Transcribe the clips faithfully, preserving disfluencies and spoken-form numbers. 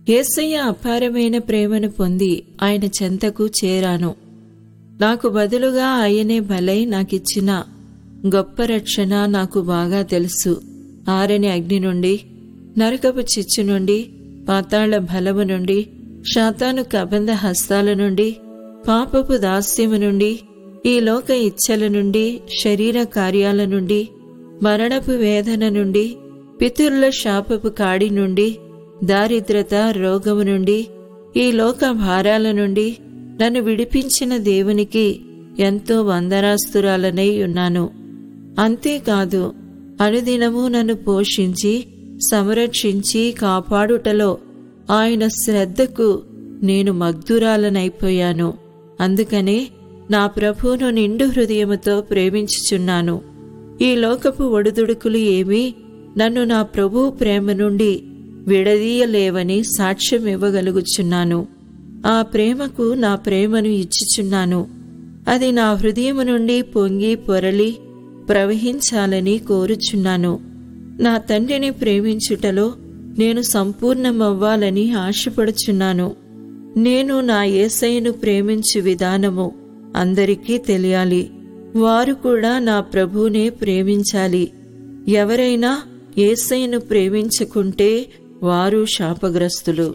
యేసయ్య అపారమైన ప్రేమను పొంది ఆయన చెంతకు చేరాను. నాకు బదులుగా ఆయనే బలై నాకిచ్చిన గొప్ప రక్షణ నాకు బాగా తెలుసు. ఆరని అగ్ని నుండి, నరకపు చిచ్చు నుండి, పాతాళ బలము నుండి, శాతాను కబంధ హస్తాల నుండి, పాపపు దాస్యము నుండి, ఈ లోక ఇచ్ఛల నుండి, శరీర కార్యాల నుండి, మరణపు వేదన నుండి, పితరుల శాపపు కాడి నుండి, దారిద్రత రోగము నుండి, ఈ లోక భారాల నుండి నన్ను విడిపించిన దేవునికి ఎంతో వందనాస్తురాలనై ఉన్నాను. అంతేకాదు, అనుదినము నన్ను పోషించి సంరక్షించి కాపాడుటలో ఆయన శ్రద్ధకు నేను మగ్ధురాలనైపోయాను. అందుకనే నా ప్రభువును నిండు హృదయముతో ప్రేమించుచున్నాను. ఈ లోకపు ఒడుదుడుకులు ఏమీ నన్ను నా ప్రభువు ప్రేమ నుండి విడదీయలేవని సాక్ష్యం ఇవ్వగలుగుచున్నాను. ఆ ప్రేమకు నా ప్రేమను ఇచ్చుచున్నాను. అది నా హృదయము నుండి పొంగి పొరలి ప్రవహించాలని కోరుచున్నాను. నా తండ్రిని ప్రేమించుటలో నేను సంపూర్ణమవ్వాలని ఆశపడుచున్నాను. నేను నా యేసయ్యను ప్రేమించు విధానము అందరికీ తెలియాలి. వారు కూడా నా ప్రభువునే ప్రేమించాలి. ఎవరైనా యేసయ్యను ప్రేమించకుంటే వారు శాపగ్రస్తులు.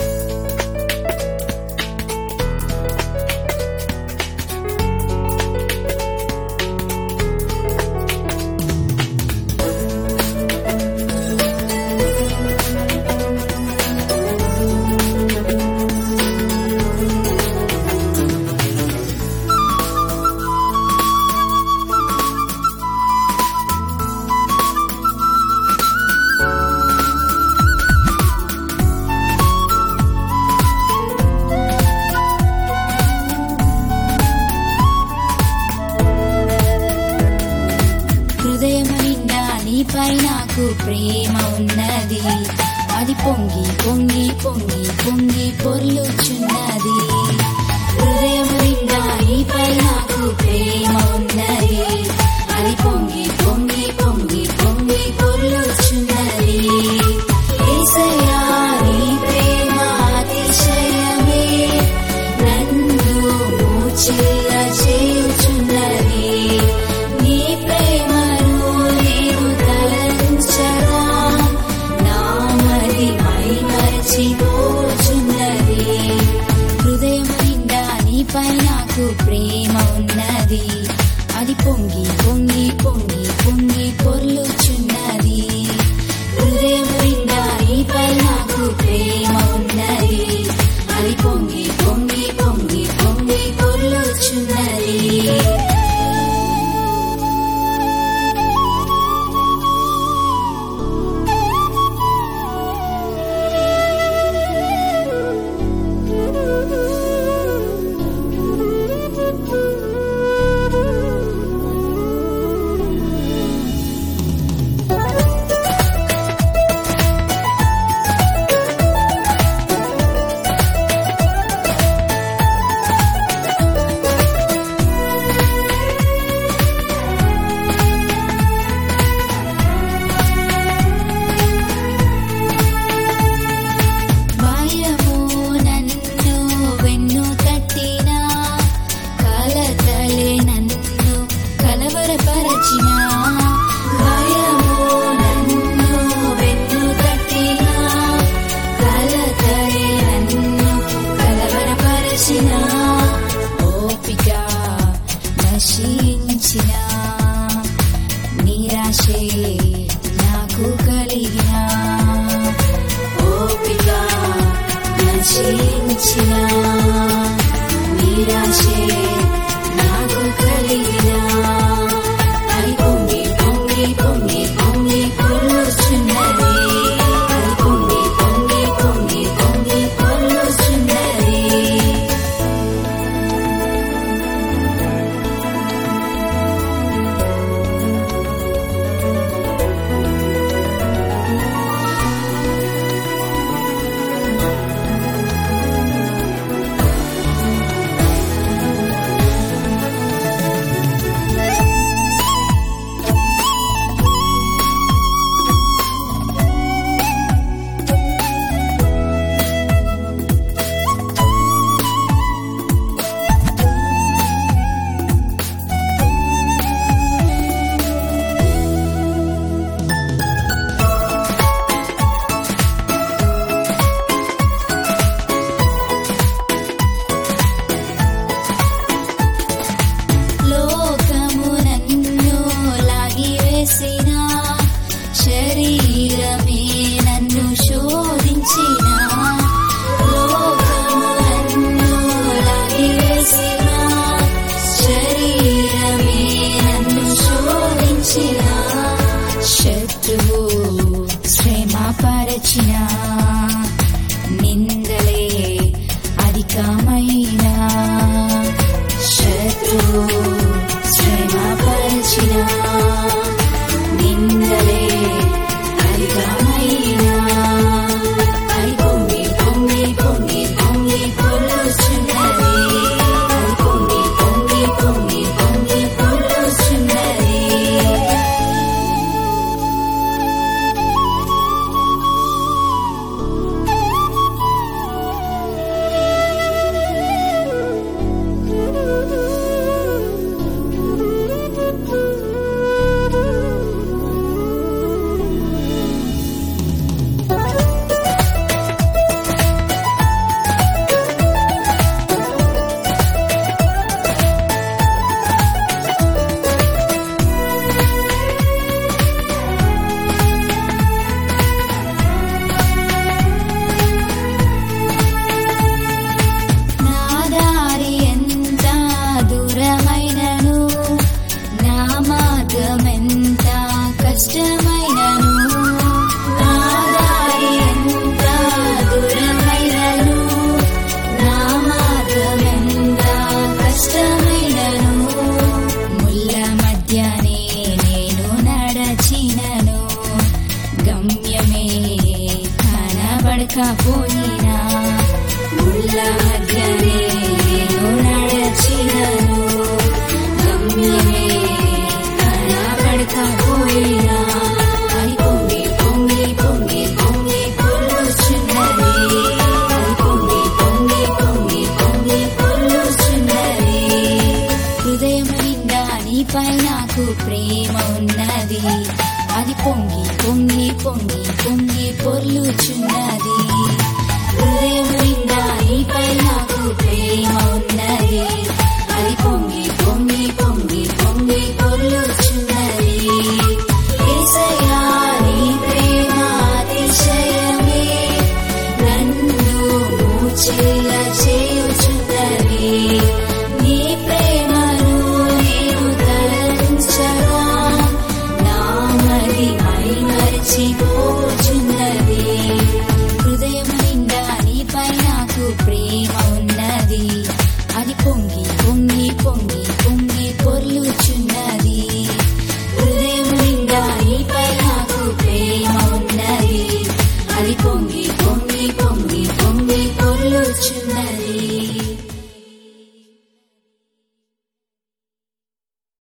నీపై నాకు ప్రేమ ఉన్నది, అది పొంగి పొంగి పొంగి పొంగి పొర్లుచున్నది. హృదయం నిండా నీపై నాకు ప్రేమ ఉన్నది, అది పొంగి పొంగి పొంగి పొంగి పొర్లుచున్నది. యేసయ్యా నీ ప్రేమ అతిశయమే నన్ను మూర్ఛిల్ల చేయుచున్నది. నీ ప్రేమను నేను తలంచగా నామది మైమరచిపోచున్నది. హృదయం నిండా నీపై నాకు ప్రేమ ఉన్నది, అది పొంగి పొంగి పొంగి పొంగి పొర్లుచున్నది. హృదయం నిండా నీపై నాకు ప్రేమ ఉన్నది, అది పొంగి పొంగి పొంగి పొంగి పొర్లుచున్నది. నిరాశే నాకు కలిగిన ఓపిక నశించిన, నిరాశే నాకు కలిగిన, అది పొంగి పొంగి పొంగి పొంగి పొర్లుచున్నది. అది పొంగి పొంగి పొంగి పొంగి పొర్లుచున్నది. నిందలే అధికమైన శత్రువు శ్రమ పరిచిన నిందలే అధికమైన అది పొంగి పొంగి పొంగి పొంగి పొర్లుచున్నది అది పొంగి పొంగి పొంగి పొంగి పొర్లుచున్నది కష్టమైనను నా దారి ఎంత దూరమైనను నా మార్గమెంత కష్టమైనను ముళ్ళ మధ్యనే నేను నడచినను గమ్యమే కనబడకపోయినా ముళ్ళ మధ్యనే నేను నడచినను గమ్యమే కనబడకపోయినా అది పొంగి పొంగి పొంగి పొంగి పొర్లుచున్నది అది పొంగి పొంగి పొంగి పొంగి పొర్లుచున్నది హృదయం నిండా నీపై నాకు ప్రేమ ఉన్నది అది పొంగి పొంగి పొంగి పొంగి పొర్లుచున్నది హృదయం నిండా నీపై నాకు ప్రేమ